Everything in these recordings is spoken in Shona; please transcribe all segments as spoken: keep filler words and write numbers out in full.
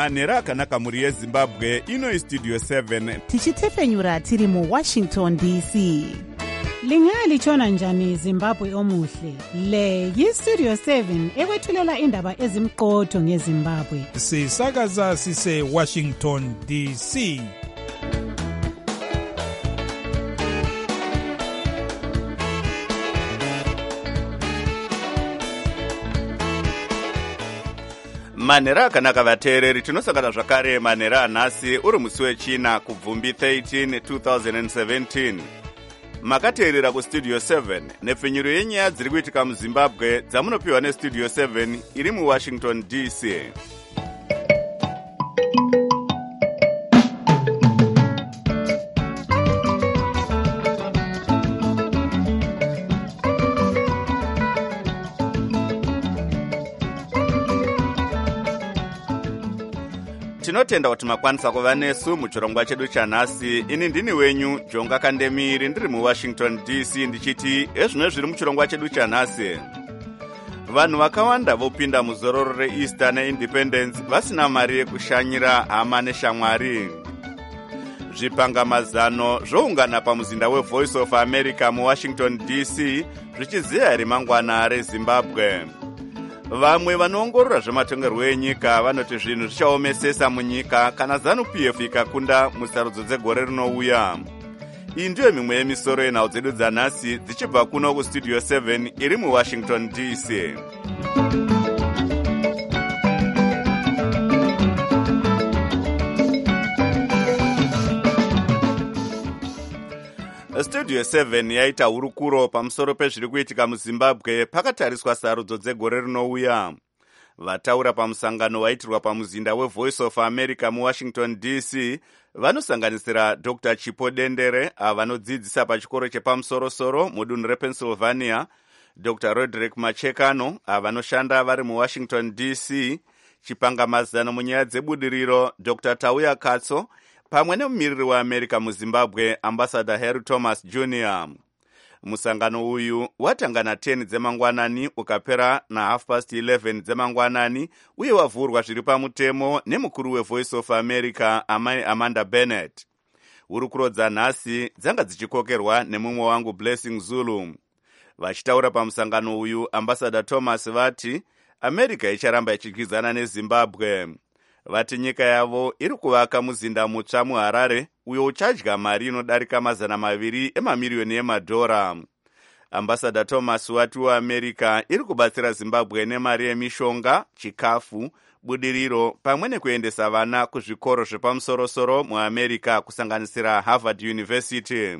manhero akanaka mhuri yezimbabwe. Ino istudio seven tichitefenyura tiri muwashington D C. Lingalitshona njani Zimbabwe omuhle? Le yistudio seven ekwethulela indaba ezimqotho ngeZimbabwe. Sisakaza sise Washington D C. manhero akanaka vateereri, tinosangana zvakare manhero anhasi uri musi wechina kubvumbi thirteen twenty seventeen. Makateerera kustudio seven nepfenyuro yenyaya dziri kuitika muzimbabwe dzamunopiwa nestudio seven iri muwashington D C. Tinotenda kuti makwanisa kuva nesu muchirongwa chedu chanhasi. Ini ndini wenyu Jonga Kandemiri, ndiri muwashington D C, ndichiti ezvino zviri muchirongwa chedu chanhasi. Vanhu vakawanda vopinda muzororo reEaster neIndependence vasina mari yekushanyira hama neshamwari. Zvipangamazano zvoungana pamuzinda weVoice of America muwashington D C zvichiziya remangwana reZimbabwe. Vamwe vanoongorora zvematongerwo enyika vanoti zvinhu zvichaomesesa munyika kana ZANU-P F ikakunda musarudzo dzegore rinouya. Iyi ndiyo mimwe yemisoro yenhau dzedu dzanhasi dzichibva kuno kustudio seven iri muwashington D C. Studio seven yaita hurukuro pamusoro pezviri kuitika muZimbabwe pakatariswa sarudzo dzegore rinouya. Vataura pamusangano waitirwa pamuzinda weVoice of America muwashington D C vanosanganisira Doctor Chipo Dendere avanodzidzisa pachikoro chepamusorosoro mudunhu rePennsylvania, Doctor Roderick Machekano avanoshanda vari muwashington D C, chipangamazano munyaya dzebudiriro Doctor Tauya Katso pamwe nemumiriri weAmerica muZimbabwe Ambassador Harry Thomas Junior Musangano uyu watangana ten dzemangwanani ukapera na half past eleven dzemangwanani uye wavhurwa zviri pamutemo nemukuru weVoice of America Amai Amanda Bennett. Hurukuro dzanhasi dzanga dzichikokerwa nemumwe wangu Blessing Zulu. Vachitaura pamusangano uyu Ambassador Thomas vati America icharamba ichikwizana neZimbabwe. Vati nyika yavo iri kuvaka muzinda mutsva muHarare uyo uchadya mari inodarika mazana maviri emamiliyoni emadhora. Ambassador Thomas wati weAmerica iri kubatsira Zimbabwe nemari yemishonga, chikafu, budiriro pamwe nekuendesa vana kuzvikoro zvepamusorosoro muAmerica kusanganisira Harvard University.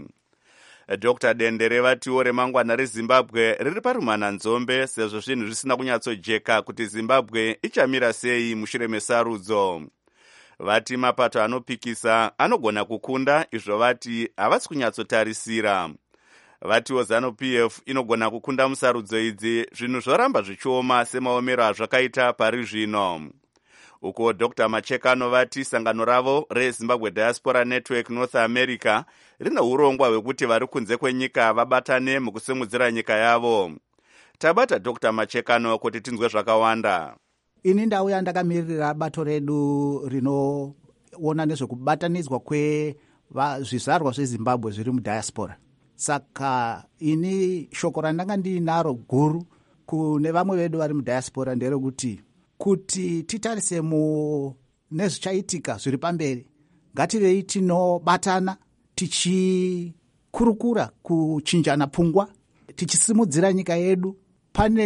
Doctor Dendere vatiwo remangwana reZimbabwe riri parumana nzombe sezvo zvinhu zvisina kunyatsojeka kuti Zimbabwe ichamira sei mushure mesarudzo. Vati mapato anopikisa anogona kukunda, izvo vati havasi kunyatsotarisira. Vatiwo ZANU-P F inogona kukunda musarudzo idzi, zvinhu zvoramba zvichioma semaomero azvakaita pari zvino. Uko Doctor Machekano vati sangano ravo reZimbabwe Diaspora Network North America rina urongwa hwekuti vari kunze kwenyika vabatane mukusimudzira nyika yavo. Tabata Doctor Machekano kuti tinzwe zvakawanda. Ini ndauya ndakamirira bato redu rinoona nezvekubatanidzwa kwezvizvarwa zveZimbabwe zviri mudiaspora. Saka ini shoko randanga ndinaro guru kune vamwe vedu vari mudiaspora nderekuti kuti titarise mu nezvichaitika zviri pamberi, ngativei tinobatana tichikurukura kuchinjana pfungwa, tichisimudzira nyika yedu. Pane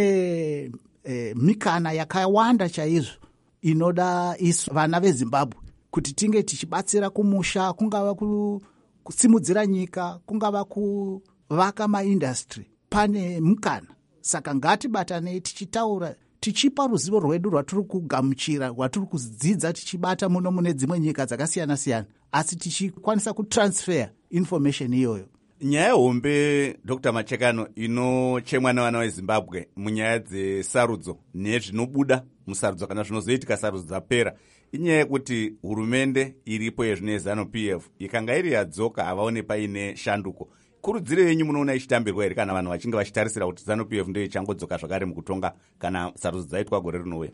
eh, mikana yakawanda chaizvo inoda isu vana veZimbabwe kuti tinge tichibatsira kumusha, kungava kusimudzira nyika, kungava kuvaka maindustry. Pane mukana, saka ngatibatanei tichitaura tichipa ruzivo rwedu rwatiri kugamuchira, rwatiri kudzidza tichibata muno mune dzimwe nyika dzakasiyana siyana, asi tichikwanisa kutransfer information iyoyo. Nyaya hombe Doctor Machekano inochemwa nevana veZimbabwe munyaya dzesarudzo nezvinobuda musarudzo kana zvinozoitika sarudzo dzapera, inyaya yekuti hurumende iripo yezvino ZANU-P F ikanga iri yadzoka havaone paine shanduko. Kurudziro yenyu munoona ichitambirwa here kana vanhu vachinge vachitarisira kuti ZANU-P F ndio ichangodzoka zvakare mukutonga kana sarudzo dzaitwa gore rinouya?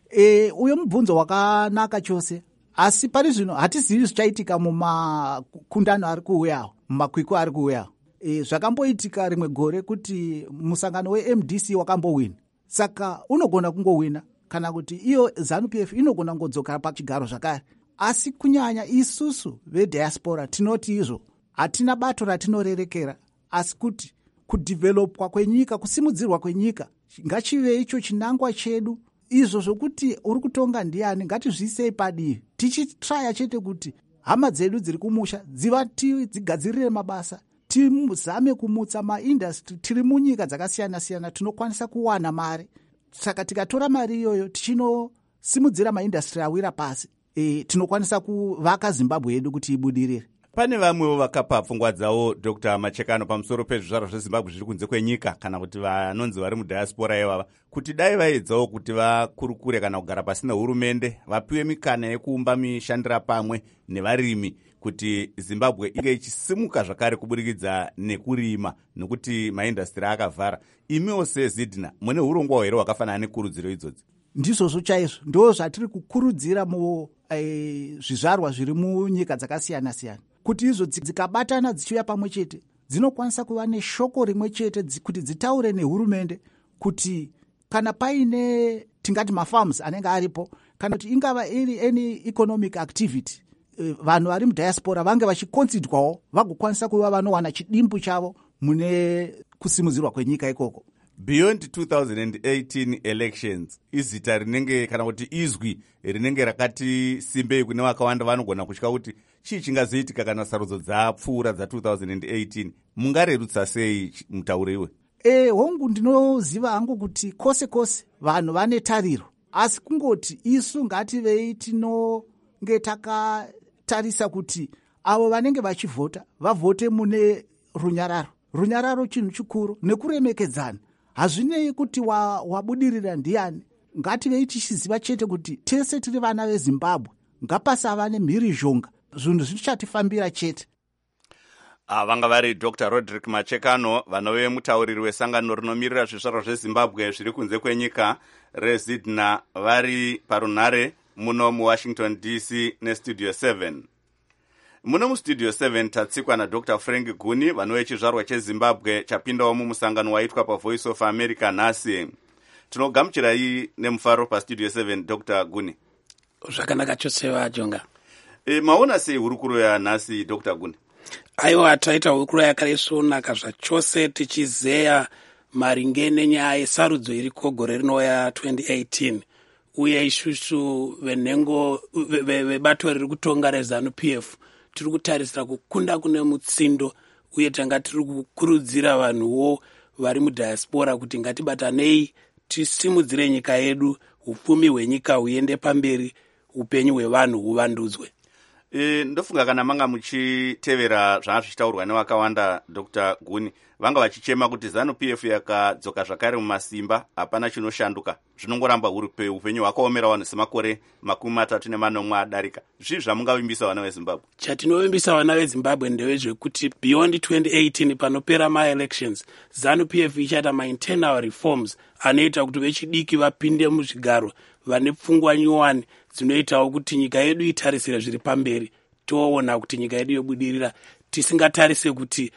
e, uyo mubvunzo wakanaka chose, asi pari zvino hatizivi zvichaitika mumakundano ari kuuyawo, mumakwikwi ari kuuyawo. E, zvakamboitika rimwe gore kuti musangano we-M D C wakambowina, saka unogona kungowina kana kuti iyo ZANU-P F inogona kungodzoka pachigaro zvakare. Asi kunyanya isusu vediaspora tinoti izvo hatina bato ratinorerekera, asi kuti kudhivhelopwa kwenyika, kusimudzirwa kwenyika ngachive icho chinangwa chedu. Izvo zvokuti uri kutonga ndiani ngatizviisei padivi, tichitraya chete kuti hama dzedu dziri kumusha dzivati dzigadzirire mabasa, tizame kumutsa maindastry. Tiri munyika dzakasiyana siyana, tinokwanisa kuwana mari, saka tikatora mari iyoyo tichinosimudzira maindastry awira pasi, e, tinokwanisa kuvaka Zimbabwe yedu kuti ibudirire. Pane vamwewo vakapa pfungwa dzavo Dr Machekano pamusoro pezvizvarwa zveZimbabwe zviri kunze kwenyika, kana kuti vanonzi vari mudiaspora ivava, kuti dai vaedzawo kuti vakurukure kana kugara pasina hurumende, vapiwe mikana yekuumba mishandira pamwe nevarimi, kuti Zimbabwe inge ichisimuka zvakare kuburikidza nekurima, nekuti maindastri akavhara. Imiwo seZidna mune urongwa here hwakafanana nekurudziro idzodzi? Ndizvozvo chaizvo, ndo zvatiri kukurudzira mu e, zvizvarwa zviri munyika dzakasiyana siyana, kuti izvo dzikabatana dzichiuya pamwe chete dzinokwanisa kuva neshoko rimwe chete, kuti dzitaure nehurumende kuti kana paine tingati mafarms anenge aripo, kana kuti ingava iri any economic activity, e, vanhu vari mudiaspora vange vachikonsidwawo vagokwanisa kuva vanowana chidimbu chavo mune kusimudzirwa kwenyika ikoko. Beyond two thousand eighteen elections, izita rinenge kana kuti izwi rinenge rakati simbei kune vakawanda vanogona kutya kuti chii chingazoitika kana sarudzo dzapfuura dza two thousand eighteen. Mungarerutsa sei mutauro iwe? E, hongu ndinoziva hangu kuti kose kose vanhu vane tariro, asi kungoti isu ngativei tinonge takatarisa kuti avo vanenge vachivhota vavhote mune runyararo. Runyararo chinhu chikuru nekuremekedzana. Hazvinei kuti wabudirira wa ndiani, ngativei tichiziva chete kuti tese tiri vana veZimbabwe, ngapasava nemhirizhonga, zvinhu zvichatifambira chete. Vanga vari Dr Roderick Machekano, vanove mutauriri wesangano rinomirira zvizvarwa zveZimbabwe zviri kunze kwenyika reZidna, vari parunhare muno muWashington D C nestudio seven. Muno mustudio seven tatsikwa naDr Frank Guni, vanove chizvarwa cheZimbabwe chapindawo mumusangano waitwa paVoice of America nhasi. Tinogamuchirai nemufaro pastudio seven Dr Guni. Zvakanaka chose vajonga. E, maona sei hurukuro yanhasi Dr Guni? Aiwa, taita hurukuro yakaisvonaka zvachose tichizeya maringe nenyaya yesarudzo iriko gore rinouya twenty eighteen, uye isusu venhengo vebato riri kutonga reZANU-P F tiri kutarisira kukunda kune mutsindo, uye tanga tiri kukurudzira vanhuwo vari mudiaspora kuti ngatibatanei tisimudzire nyika yedu, upfumi hwenyika huende pamberi, upenyu hwevanhu huvandudzwe. E, ndofunga kana manga muchitevera zvanga zvichitaurwa nevakawanda Dr Guni, vanga vachichema kuti ZANU-P F yakadzoka zvakare mumasimba, hapana chinoshanduka, zvinongoramba upenyu hwakaomera vanhu semakore makumi matatu nemanomwe adarika. Zvii zvamungavimbisa vana veZimbabwe? Chatinovimbisa vana veZimbabwe ndezvekuti beyond twenty eighteen panopera ma-elections, ZANU-P F ichaita ma-internal reforms anoita kuti vechidiki vapinde muzvigaro, vane pfungwa nyowani dzinoitawo kuti nyika yedu itarisire zviri pamberi, toona kuti nyika yedu yobudirira, tisingatarise kuti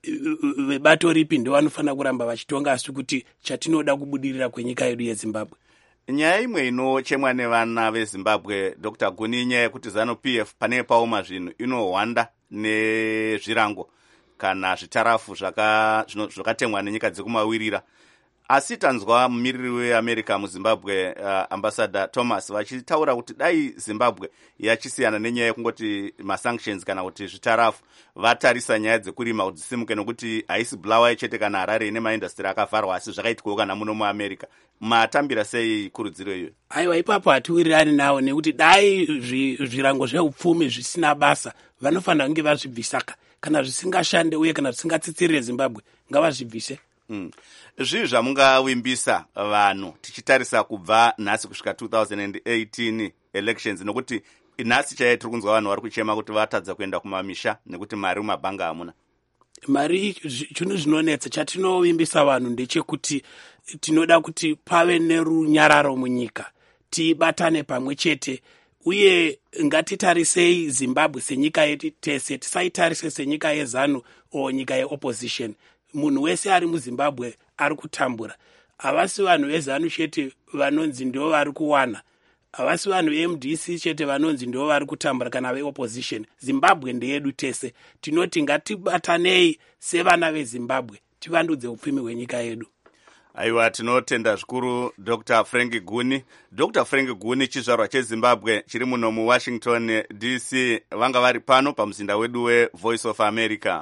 vebato ripi ndo vanofanira kuramba vachitonga, asi kuti chatinoda kubudirira kwenyika yedu yeZimbabwe. Nyaya imwe inochemwa nevana veZimbabwe Dr Guni, nyaya yekuti ZANU-P F pane paoma zvinhu inohwanda nezvirango kana zvitarafu zvakatemwa nenyika dzekumawirira. Asi tanzwa mumiriri weAmerica muZimbabwe, uh, ambassador Thomas, vachitaura kuti dai Zimbabwe yachisiyana nenyaya yekungoti masanctions kana kuti zvitarafu, vatarisa nyaya dzekurima kuti dzisimuke, nokuti haisi Bulawayo chete kana Harare ine maindastri akavharwa, asi zvakaitwawo kana muno muAmerica. Matambira sei kurudziro iyo? Aiwa, ipapo hatiwirirani nawo, nekuti dai zvirango zveupfumi zvisina basa vanofanira kunge vazvibvisaka, kana zvisingashande uye kana zvisingatsitsirire Zimbabwe ngavazvibvise. Mm. Zvii zvamungavimbisa vanhu tichitarisa kubva nhasi kusvika two thousand eighteen elections, nokuti nhasi chaiye tiri kunzwa vanhu vari kuchema kuti vatadza kuenda kumamisha nekuti mari mumabhanga hamuna? Mari chinhu zvinonetsa. Chatinovimbisa vanhu ndechekuti tinoda kuti pave nerunyararo munyika, tibatane pamwe chete, uye ngatitarisei Zimbabwe senyika yedu tese, tisaitarise senyika yezanu o nyika yeopposition. Munhu wese ari muZimbabwe ari kutambura. Havasi vanhu vezanu chete vanonzi ndivo vari kuwana, havasi vanhu ve-M D C chete vanonzi ndivo vari kutambura kana veopposition. Zimbabwe ndeyedu tese. Tinoti ngatibatanei sevana veZimbabwe tivandudze upfumi hwenyika yedu. Aiwa, tinotenda zvikuru Dr Frank Guni. Dr Frank Guni chizvarwa cheZimbabwe chiri muno muWashington D C, vanga vari pano pamuzinda wedu weVoice of America.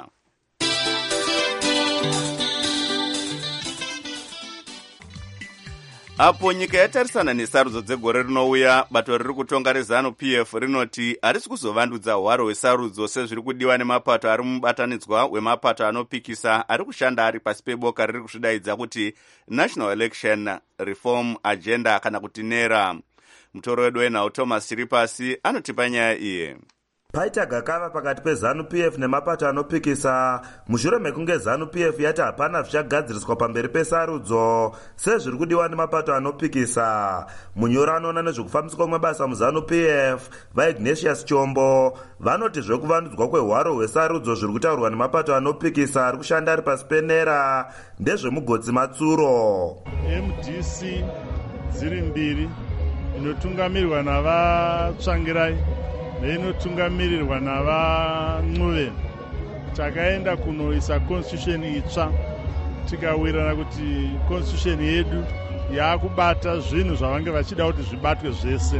Apo nyika yatarisana nesarudzo dzegore rinouya, bato riri kutonga rezanu P F rinoti harisi kuzovandudza hwaro hwesarudzo sezviri kudiwa nemapato ari mubatanidzwa wemapato anopikisa ari kushanda ari pasi peboka riri kuzvidaidza kuti National Election Reform Agenda kana kuti NERA. Mutoro wedu wenhau Thomas Chiripasi anotipa nyaya iye. Paita gakava pakati pezanu P F nemapato anopikisa mushure mekunge zanu P F yati hapana zvichagadziriswa pamberi pesarudzo sezviri kudiwa nemapato anopikisa. Munyori anoona nezvekufambiswa kwemabasa muzanu P F vaIgnatius Chombo vanoti zvekuvandudzwa kwehwaro hwesarudzo zviri kutaurwa nemapato anopikisa ari kushanda ari pasi penera ndezvemugodzi Matsuro. M D C dziri mbiri inotungamirirwa navatsvangirai neinotungamiririrwa navaNcuve. Takaenda kunoisa constitution itsva tikawirirana kuti constitution yedu yaakubata zvinhu zvavange vachida kuti zvibatwe zvese.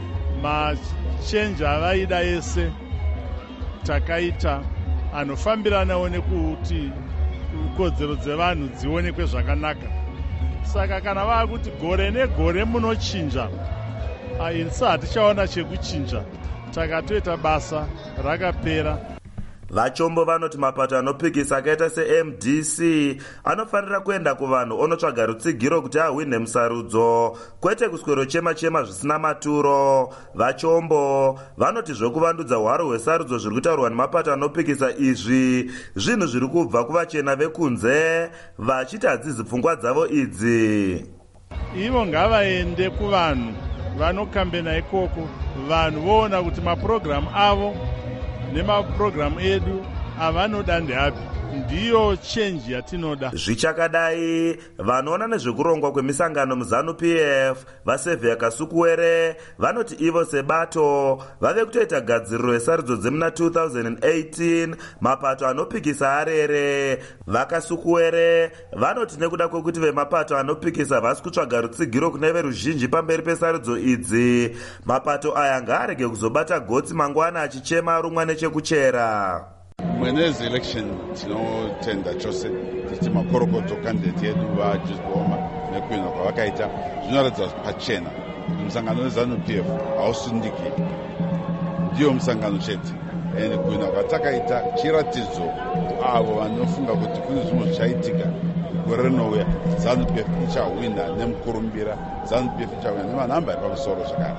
Machenji avaida ese takaita anofambiranawo nekuti kodzero dzevanhu dzionekwe zvakanaka. Saka kana vaakuti gore negore munochinja, insi hatichaona chekuchinja, takatoita basa rakapera. Vachombo vanoti mapato anopikisa akaita se-M D C anofanira kuenda kuvanhu onotsvaga rutsigiro kuti ahwine musarudzo, kwete kuswero chema chema zvisina maturo. Vachombo vanoti zvekuvandudza hwaro hwesarudzo zviri kutaurwa nemapato anopikisa izvi zvinhu zviri kubva kuvachena vekunze vachiti hadzizi pfungwa dzavo idzi. Ivo ngavaende kuvanhu vanokambena ikoko, vanhu voona kuti mapurogiramu avo nemapurogiramu edu avanoda ndeapi, ndiyo chenji yatinoda. Zvichakadai vanoona nezvekurongwa kwemisangano muzanu P F vaSevhia Kasukuwere vanoti ivo sebato vave kutoita gadziriro yesarudzo dzemuna two thousand eighteen mapato anopikisa arere. VaKasukuwere vanoti nekuda kwekuti vemapato anopikisa vasi kutsvaga rutsigiro kune veruzhinji pamberi pesarudzo idzi, mapato aya ngaarege kuzobata gotsi mangwana achichema rumwa nechekuchera. Mwenezi election tinotenda chose kuti makorokodzo candidate yedu vaJuice Boma nekuina kwavakaita zvinoratidza pachena musangano wezanu P F hausundiki, ndiyo musangano chete. Ende kuina kwatakaita chiratidzo avo vanofunga kuti kune zvimwe zvichaitika gore rinouya zanu P F ichahwina nemukurumbira, zanu P F ichahwina nemanhamba epamusoro zvakare.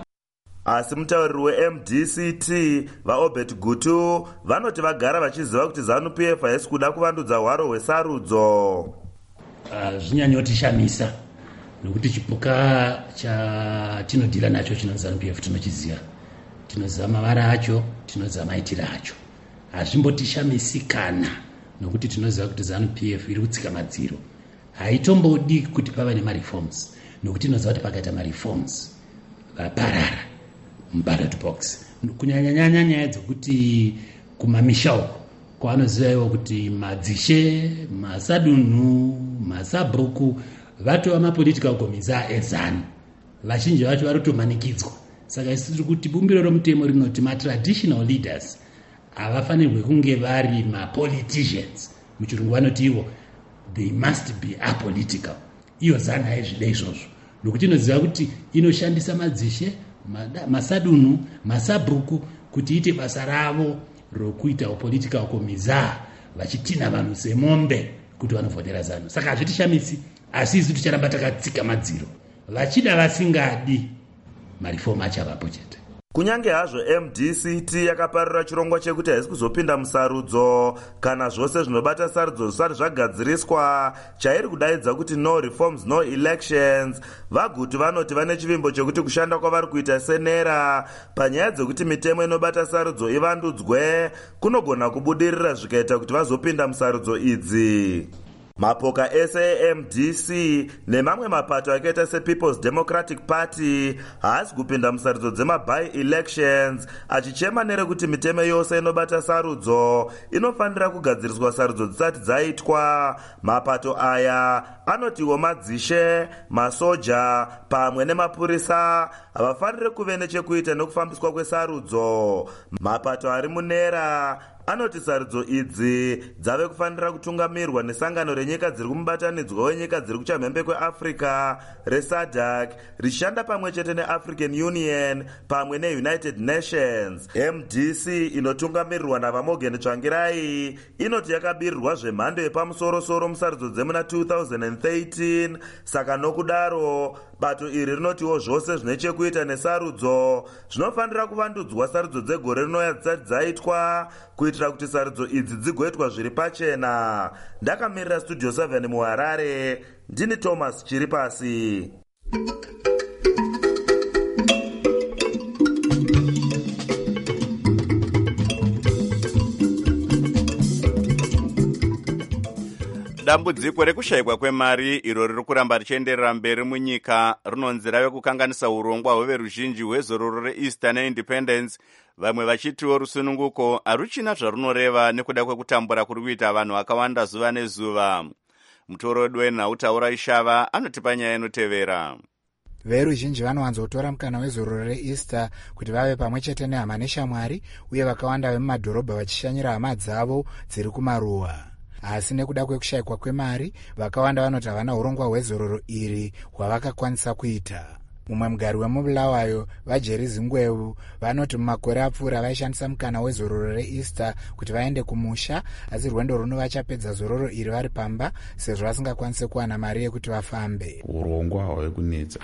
Asi mutauriri we-M D C T vaObert Gutu vanoti vagara vachiziva kuti zanu P F haisi kuda kuvandudza hwaro hwesarudzo. Uh, zvinyanyotishamisa nokuti chipuka chatinodhira nacho chino zanu P F tinochiziva, tinoziva mavara acho, tinoziva maitiro acho. Hazvimbotishamisi kana nokuti tinoziva kuti zanu P F iri kutsika madziro, haitombodi kuti pava nemareforms nokuti tinoziva kuti pakaita mareforms vaparara muballot box, kunyanyanyanya nyaya dzokuti kumamisha uko kwavanoziva ivo kuti madzishe, masadunhu, masabhuku vatova mapolitical komiza ezanu, vazhinji vacho vari kutomanikidzwa. Saka isi tiri kuti bumbiro romutemo rinoti matraditional leaders havafanirwe kunge vari mapoliticians, muchirungu vanoti ivo they must be apolitical. Iyo zana haizvida izvozvo nokuti inoziva kuti inoshandisa madzishe, masadunhu, masabhuku kuti ite basa ravo rokuita political komiza vachitina vanhu semombe kuti vanovhotera zanu. Saka hazvitishamisi, asi isu ticharamba takatsika madziro, vachida vasingadi marifomu achavapo chete. kunyange hazvo M D C T yakaparira chirongwa chekuti haisi kuzopinda musarudzo kana zvose zvinobata sarudzo zvisati zvagadziriswa, chairi kudaidza kuti no reforms no elections, vaguti vanoti vane chivimbo chekuti kushanda kwavari kuita senera panyaya dzekuti mitemo inobata sarudzo ivandudzwe kunogona kubudirira zvikaita kuti vazopinda musarudzo idzi. Mapoka ese e-M D C nemamwe mapato akaita se-People's Democratic Party haasi kupinda musarudzo dzema-by-elections, achichema nerekuti mitemo yose inobata sarudzo inofanira kugadziriswa sarudzo dzisati dzaitwa. Mapato aya anotiwo madzishe, masoja pamwe nemapurisa havafaniri kuve nechekuita nekufambiswa kwesarudzo. Mapato ari munera anoti sarudzo idzi dzave kufanira kutungamirwa nesangano renyika dziri kumubatanidzwa wenyika dziri kuchamhembe kweAfrica reSADC richishanda pamwe chete neAfrican Union pamwe neUnited Nations. M D C inotungamirirwa naVamogeni Tsvangirai inoti yakabirirwa zvemhando yepamusoro-soro musarudzo dzemuna two thousand thirteen. Saka nokudaro bato iri rinotiwo zvose zvine chekuita nesarudzo zvinofanira kuvandudzwa sarudzo dzegore rinouya dzisati dzaitwa kuitira kuti sarudzo idzi dzigoitwa zviri pachena. Ndakamirira Studio seven muHarare, ndini Thomas Chiripasi. Dambudziko rekushayikwa kwemari iro riri kuramba richienderera mberi munyika rinonzi rave kukanganisa urongwa hweveruzhinji hwezororo reEaster neIndependence, vamwe vachitiwo rusununguko haruchina zvarunoreva nekuda kwekutambura kuri kuita vanhu vakawanda zuva nezuva. Mutorodwe wenhautaura Ishava anotipa nyaya inotevera. Veruzhinji vanowanzotora mukana wezororo reEaster kuti vave pamwe chete nehama neshamwari, uye vakawanda vemumadhorobha vachishanyira hama dzavo dziri kumaruwa. Asi nekuda kwekushayikwa kwemari, vakawanda vanoti havana urongwa hwezororo iri hwavakakwanisa kuita. Mumwe mugari wemubulawayo vaJerry Zingwevu vanoti mumakore apfuura vaishandisa mukana wezororo reEaster kuti vaende kumusha, asi rwendo runo vachapedza zororo iri vari pamba sezvo vasingakwanise kuwana mari yekuti vafambe. Urongwa hwave kunetsa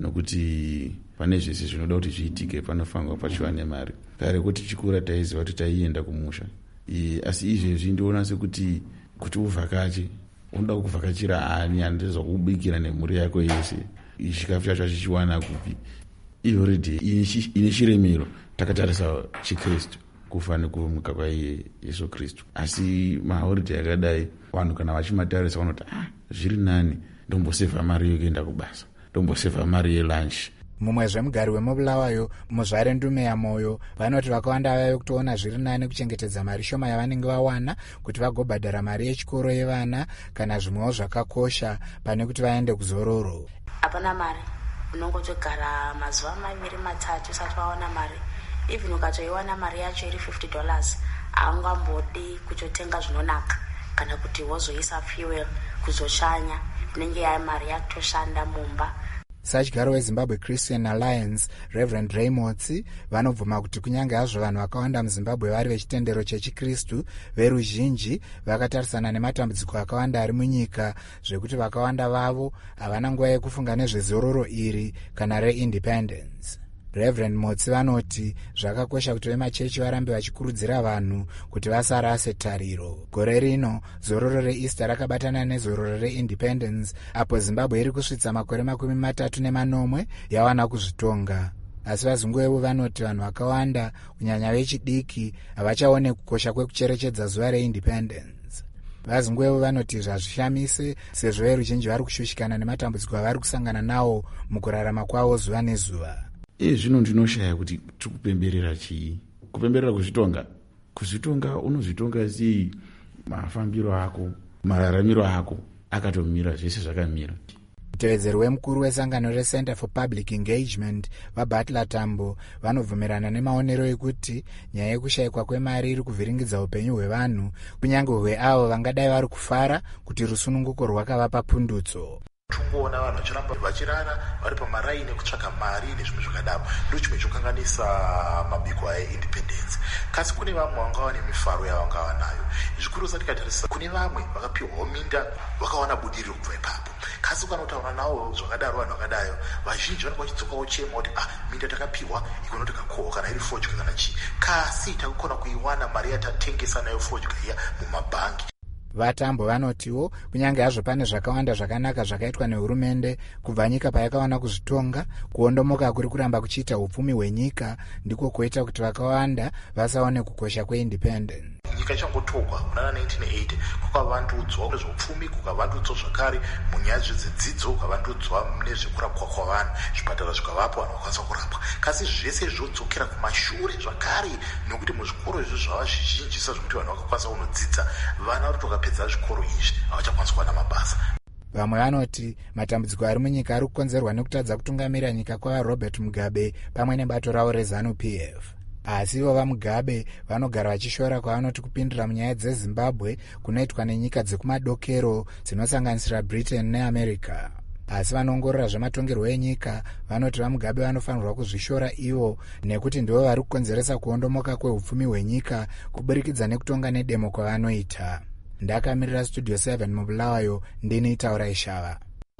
nokuti pane zvese zvinoda kuti zviitike panofanirwa pachiva nemari. Kare kuti chikura taiziva kuti taienda kumusha, asi izvezvi ndiona sekuti kuti uvhakache unoda kuvhakachira ani handizwa kubikira nemhuri yako yese, chikafu chacho chichiwana kupi. Ihoride ine chiremero takatarisa chiKristu kufa nekumuka kwaiye Yesu Kristu, asi mahoride akadai vanhu kana vachimatarisa vanoti ah, zviri nani ndombosevha mari yokuenda kubasa, ndombosevha mari yelunch. Mumwe zvemugari wemubulawayo muzvare ndume yamoyo vanoti vakawanda vave kutoona zviri nani kuchengetedza mari shoma yavanenge vawana kuti vagobhadhara mari yechikoro yevana kana zvimwewo zvakakosha pane kuti vaende kuzororo. Hapana mari, unongotogara mazuva maviri matatu usati waona mari. Even ukatoiwana mari yacho iri fifty dollars haungambodi kuchotenga zvinonaka kana kuti wozoisa fuel kuzoshanya, inenge yaye mari yakutoshanda mumba. Sachigaro weZimbabwe Christian Alliance Reverend Raymondsi vanobvuma kuti kunyange hazvo vanhu vakawanda muZimbabwe vari vechitendero chechiKristu, veruzhinji vakatarisana nematambudziko akawanda ari munyika zvekuti vakawanda vavo havana nguva yekufunga nezvezororo iri kana reIndependence. Reverend Motsi vanoti zvakakosha kuti vemachechi varambe vachikurudzira vanhu kuti vasarase tariro. Gore rino zororo reEaster rakabatana nezororo reIndependence apo Zimbabwe iri kusvitsa makore makumi matatu nemanomwe yawana kuzvitonga. Asi vaZingwevu vanoti vanhu vakawanda kunyanya vechidiki havachaone kukosha kwekucherechedza zuva reIndependence. VaZingwevu vanoti zvazvishamise sezvo veruzhinji vari kushushikana nematambudziko avari kusangana nawo mukurarama kwavo zuva nezuva. E zvino ndinoshaya kuti tikupemberera chii? Kupemberera kuzvitonga. Kuzvitonga unozvitonga sei mafambiro ako, mararamiro ako akatomira zvese zvakamira. Mutevedzeri wemukuru wesangano reCenter for Public Engagement vaButler Tambo vanobvumirana nemaonero ekuti nyaya yekushayikwa kwemari iri kuvhiringidza upenyu hwevanhu kunyange hweavo vangadai vari kufara kuti rusununguko rwakavapa pundutso. Tungoona vanhu vachiramba vachirara vari pamaraini ekutsvaga mari nezvimwe zvakadaro, ndo chimwe chokanganisa mabiko aIndependence. Kasi kune vamwe vangava nemifaro yavangava nayo, zvikuru zati tikatarisa kune vamwe vakapiwa minda vakawana budiriro kubva ipapo. asi ukanotaura nawo zvakadaro vanhu vakadayo vazhinji vanenge vachidzoka uchema kuti ah minda takapiwa ikono tikakohwa kana iri fodya kana chii kasi takukona kuiwana mari yatatengesa nayo fodya iya mumabhangi. Vatambo vanotiwo kunyange hazvo pane zvakawanda zvakanaka zvakaitwa nehurumende kubva nyika payakawana kuzvitonga, kuondomoka kuri kuramba kuchiita upfumi hwenyika ndiko kuita kuti vakawanda vasaone kukosha kweindependence. Nyika ichangotogwa muna nineteen eighty kwakavandudzwa nezveupfumi, kukavandudzwa zvakare munyaya zvedzidzo, kukavandudzwa nezvekurapwa kwavanhu, zvipatara zvikavapo vanhu vakwanisa kurapwa. Kasi zvese zvodzokera kumashure zvakare nokuti muzvikoro izvi zvava zvizhinji sezvokuti vanhu vakakwanisa kunodzidza, vana vari tokapedza zvikoro izvi havachakwanisa kuwana mabasa. Vamwe vanoti matambudziko ari munyika ari kukonzerwa nekutadza kutungamirira nyika kwaRobert Mugabe pamwe nebato ravo reZANU P F. Asi ivo vaMugabe vanogara vachishora kwavanoti kupindira munyaya dzeZimbabwe kunoitwa nenyika dzekumadokero dzinosanganisira Britain neAmerica. Asi vanoongorora zvematongerwo enyika vanoti vaMugabe vanofanirwa kuzvishora ivo nekuti ndivo vari kukonzeresa kuondomoka kweupfumi hwenyika kuburikidza nekutonga nedemo kwavanoita. Ndakamirira Studio seven mubulawayo, ndini Taura Ishava.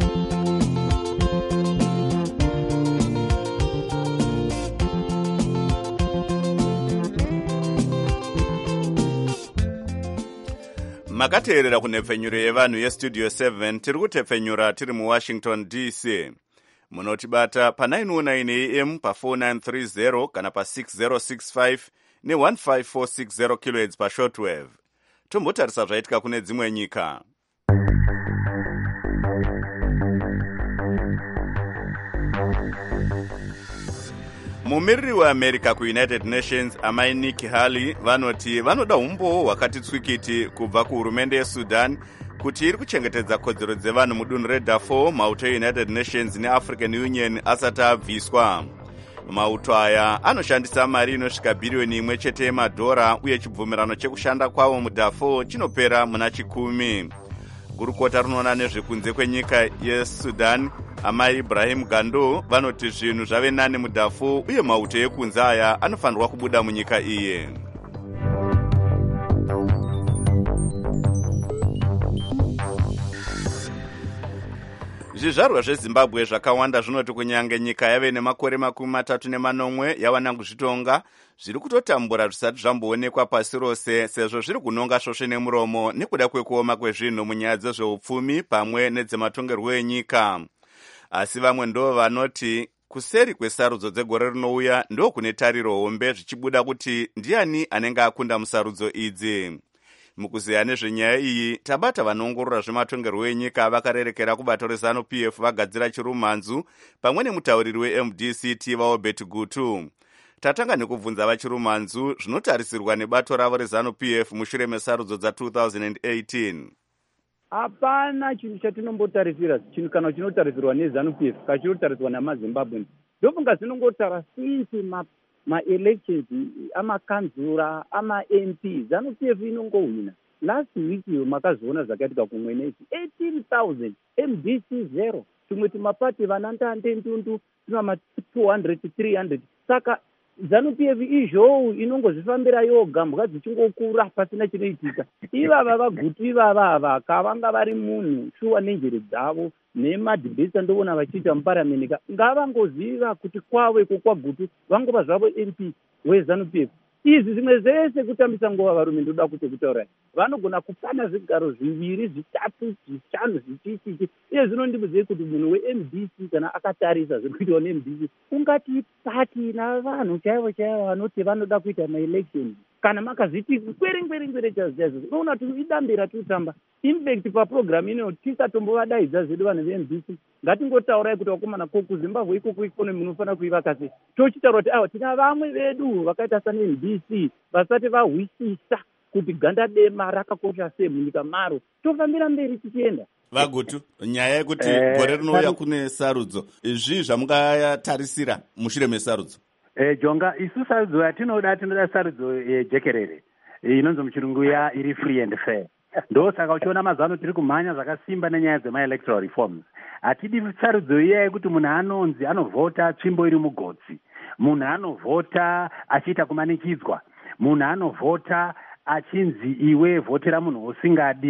makateerera kunhepfenyuro yevanhu yestudio seven. Tiri kutepfenyura tiri muwashington D C. Munotibata pa nine oh nine A M pa four nine three zero kana pa six zero six five ne one five four six zero kilohertz pa shortwave. Tombotarisa zvaitika kune dzimwe nyika. Mumiriri weAmerica kuUnited Nations amai Nikki Haley vanoti vanoda umbowo hwakati tswikiti kubva kuhurumende yeSudan kuti iri kuchengetedza kodzero dzevanhu mudunhu reDarfur, mauto eUnited Nations neAfrican Union asati abviswa. Mauto aya anoshandisa mari inosvika bhiriyoni imwe chete yemadhora uye chibvumirano chekushanda kwavo muDarfur chinopera muna chikumi. Gurukota rinoona nezvekunze kwenyika yeSudan amai Ibrahim Gando vanoti zvinhu zvave nani muDarfur uye mauto ekunze aya anofanirwa kubuda munyika iye. Zvizvarwa zveZimbabwe zvakawanda zvinoti kunyange nyika yave nemakore makumi matatu nemanomwe yawana kuzvitonga, zviri kutotambura zvisati zvamboonekwa pasi rose sezvo zviri kunonga svosve nemuromo nekuda kwekuoma kwezvinhu munyaya dzezveupfumi pamwe nedzematongerwo enyika. Asi vamwe ndo vanoti kuseri kwesarudzo dzegore rinouya ndo kune tariro hombe zvichibuda kuti ndiani anenge akunda musarudzo idzi. Mukuzeya nezvenyaya iyi tabata vanoongorora zvematongerwo enyika vakarerekera kubato reZANU P F vagadzira chirumhanzu pamwe nemutauriri weM D C T vaObert Gutu. Tatanga nekubvunza vachirumhanzu zvinotarisirwa nebato ravo reZANU P F mushure mesarudzo dza two thousand eighteen. Hapana chinhu chatinombotarisira chinhu kana chinotarisirwa neZANU P F kachinotarisirwa namaZimbabwe. Ndofunga zinongotara since ma ma-elections amakanzura ama-M P ZANU P F inongohwina. Last week makazoona zvakaitika kumwe nezi eighteen thousand M D C zero. Tumwe tumapati vanandande ndundu tuna two hundred three hundred. Saka ZANU P F izvou inongozvifambira yoga mbwa dzichingokura pasina chinoitika. Ivava vaGutu ivava ava kavanga vari munhu shuwa nenjere dzavo nemadhibhesi andoona vachiita muparamenika ngavangoziva kuti kwavo iko kwaGutu vangova zvavo M P weZANU P F. Izvi zvimwe zvese kutambisa nguva varume ndoda kuti kutaura vanogona kupana zvigaro zviviri zvitatu zvishanu zvichichichi iye zvinondibudze kuti munhu weM D C kana akatarisa zvekuitwa neM D C ungati pati navanhu chaivo chaivo vanoti vanoda kuita maelection kana makazviti kweri kweri kweri chazvo unoona kuti idambira tutamba infact paprogram ino tisatombovadaidza zvedu vanhu veM D C ngatingotaurai kuti vakomana kuZimbabwe ikoko ikonomi munofanira kuivaka sei tochitaura kuti awa tina vamwe vedu vakaita saneM D C vasati vahwisisa kuti ganda dema rakakosha sei munyika maro tofambira mberi tichienda. Vagutu, nyaya yekuti eh, gore rinouya kune sarudzo izvi zvamungatarisira mushure mesarudzo? Eh, jonga isu sarudzo yatinoda tinoda sarudzo yejekerere inonzi muchirungu ya iri free and fair. Ndo saka uchiona mazano tiri kumhanya zvakasimba nenyaya dzema-electoral reforms. Hatidi sarudzo iya yekuti munhu anonzi anovhota tsvimbo iri mugotsi, munhu anovhota achiita kumanikidzwa, munhu anovhota achinzi iwe vhotera munhu usingadi.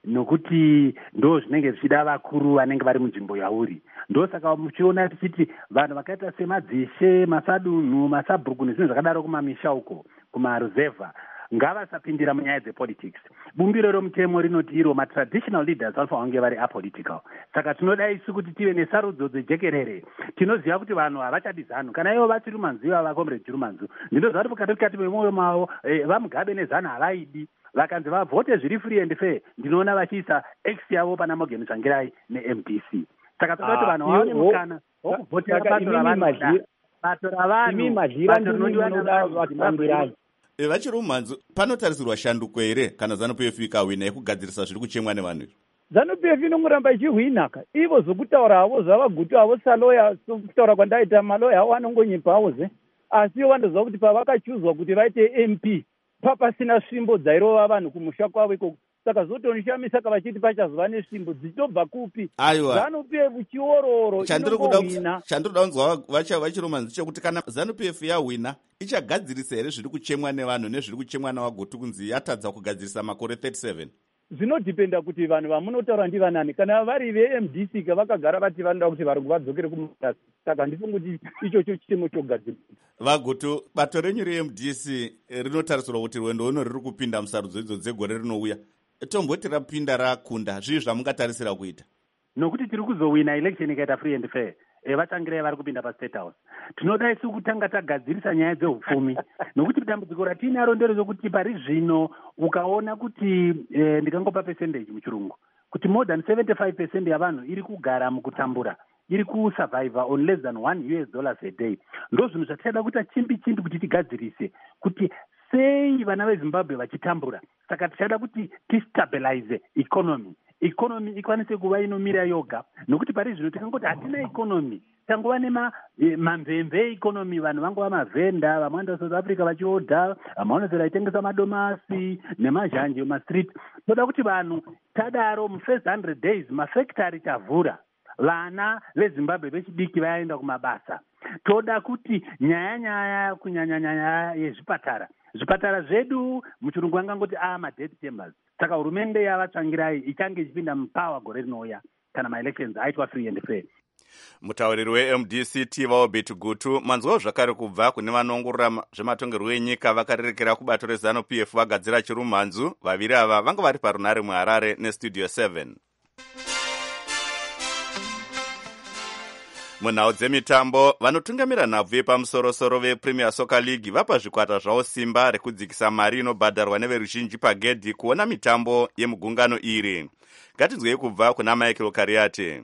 nokuti ndo zvinenge zvichida vakuru vanenge vari munzvimbo yauri. Ndosaka muchiona tichiti vanhu vakaita semadzishe, masadunhu, masabhuku nezvinhu zvakadaro kumamisha uko kumaruzevha ngavasapindira munyaya dzepolitics. Bumbiro romutemo rinoti iro matraditional leaders vanofanira kunge vari apolitical. Saka tinoda isu kuti tive nesarudzo dzejekerere. Tinoziva kuti vanhu havachadi zanu. Kana ivo vachirumanzu iva vakomrade chirumanzu. Ndinozva kuti mukati mukati memwoyo mavo vamugabe nezana havaidi. Vakanzi vavhote zviri free and fair, ndinoona vachiisa X yavo pana Morgan Tsvangirai neM D C. Saka toda kuti vanhu vaone mukana wokuvhotera bato ravanoda. Bato ravanhu, bato rinodiwa navanhu. Vachiri mumhanzo, panotarisirwa shanduko here kana ZANU P F ikahwina yekugadzirisa zviri kuchemwa nevanhu izvi? ZANU P F inongoramba ichihwinaka. Ivo zvokutaura havo zvavagutu havo saloya, kutaura kwandaita maloya havo anongonyepa havo ze. Asi ivo vandoziva kuti pavakachuzwa kuti vaite M P, papasina svimbo dzairova vanhu kumusha kwavo ikoko. Saka zotonishamisa ka vachiti pachazova nesvimbo dzichitobva kupi? ZANU P F chiororo inongohwina. Chandinoda kunzwa vacha vachiromanzi chekuti kana ZANU P F yahwina ichagadzirisa here zviri kuchemwa nevanhu nezviri kuchemwa navagutu kunzi yatadza kugadzirisa makore thirty-seven? Zvinodhipenda kuti vanhu vamunotaura ndivanani. Kana vari ve-M D C vakagara vati vanoda kuti vari vadzokere kumutasi. Saka ndifunga kuti ichocho chitemo chogadzirisa. Vagutu, bato renyu re-M D C rinotarisirwa kuti rwendo runo riri kupinda musarudzo idzo dzegore rinouya. Tomboti rapinda rakunda, zvii zvamungatarisira kuita? Nokuti tiri kuzowina election ikaita free and fair. E vatangirai vari kupinda paState House. Tinoda isu kutanga tagadzirisa nyaya dzehupfumi. Nokuti dambudziko ratinaro nderezvokuti pari zvino ukaona kuti eh, ndikangopa percentage muchirungu kuti more than seventy-five percent yavanhu iri kugara mukutambura, iri kusurvive on less than one U S dollars a day. Ndo zvinhu zvatichada kuita chimbi chimbi kuti tigadzirise kuti sei vana veZimbabwe vachitambura. Saka tichada kuti tistabilize economy. Economy ikwanise kuva inomira yoga. Nokuti pari zvino tikangoti hatina economy, tangova nema mamvemve economy, vanhu vangova mavhenda, vamwe South Africa vachiodha, vamwe vanozera itengesa madomasi nemazhanje mumastreet. Toda kuti vanhu tadaro mu first one hundred days mafactory tavhura, vana veZimbabwe vechidiki vaenda kumabasa. Toda kuti nyaya nyaya kunyanya nyaya yezvipatara, zvipatara zvedu muchirungu angangoti a ma-death chambers. Saka hurumende yavatsvangirai ichange ichipinda mupawa gore rinouya kana ma-elections aitwa free and fair. Mutauriri we-M D C Tivao Gutu, manzwawo zvakare kubva kune vanoongorora zvematongerwo enyika vakarerekera kubato reZANU P F vagadzira chirumhanzu. Vaviri ava vanga vari parunare muHarare neStudio seven. Munhau dzemitambo, vanotungamira nhabvu yepamusorosoro vePremier Soccer League vapa zvikwata zvavo simba rekudzikisa mari inobhadharwa neveruzhinji pagedhi kuona mitambo yemugungano iri. Ngatinzwei kubva kuna Michael Kariate.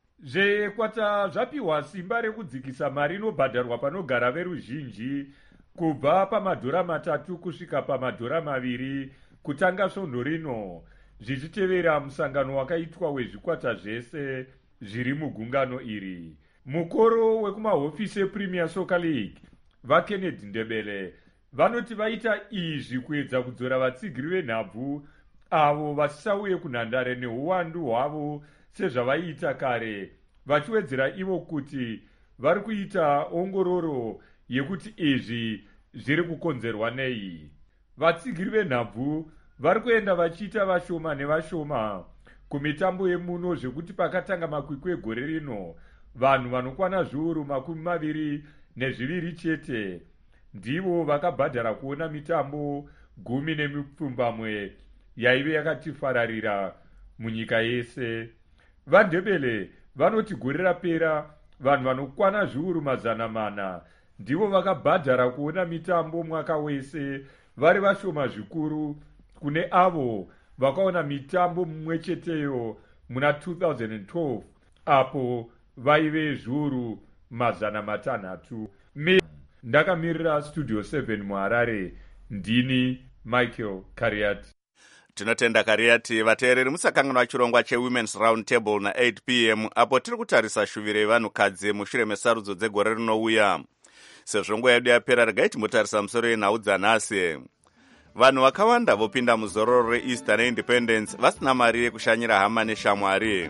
Zvekwata zvapiwa simba rekudzikisa mari inobhadharwa panogara veruzhinji kubva pamadhora matatu kusvika pamadhora maviri kutanga svondo rino, zvichitevera musangano wakaitwa wezvikwata zvese zviri mugungano iri. Mukoro wekumahofisi ePremier Soccer League vaKennedy Ndebele vanoti vaita izvi kuedza kudzora vatsigiri venhabvu avo vasisauye kunhandare neuwandu hwavo sezvavaiita kare, vachiwedzera ivo kuti vari kuita ongororo yekuti izvi zviri kukonzerwa nei. Vatsigiri venhabvu vari kuenda vachiita vashoma nevashoma kumitambo yemuno, zvekuti pakatanga makwikwi egore rino vanhu vanokwana zviuru makumi maviri nezviviri chete ndivo vakabhadhara kuona mitambo gumi nemipfumbamwe yaive yakatifararira munyika yese. VaNdebele vanoti gore rapera vanhu vanokwana zviuru mazana mana ndivo vakabhadhara kuona mitambo mwaka wese, vari vashoma zvikuru kune avo vakaona mitambo mumwe cheteyo muna two thousand twelve apo vaive zviuru mazana matanhatu. Ndakamirira Studio seven muHarare, ndini Michael Kariati. Tinotenda Kariati. Vateereri musakanganwa chirongwa cheWomen's Round Table na eight p m apo tiri kutarisa shuviro yevanhukadzi mushure mesarudzo dzegore rinouya. Sezvo nguva yedu yapera, regai timotarisa musoro yenhau dzanhasi. Vanhu vakawanda vopinda muzororo reEaster neIndependence vasina mari yekushanyira hama neshamwari.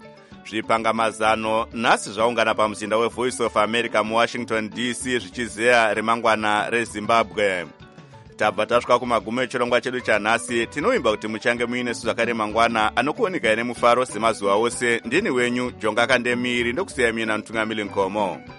Zvipangamazano nhasi zvaungana pamuzinda weVoice of America muWashington D C zvichizeya remangwana reZimbabwe. tabva tasvika kumagumo echirongwa chedu chanhasi. Tinoimba kuti muchange muine zvakare mangwana anokuoneka ine mufaro semazuva ose. Ndini wenyu Jonga Kandemiri ndokusiya mina Mutungamiri Nkomo.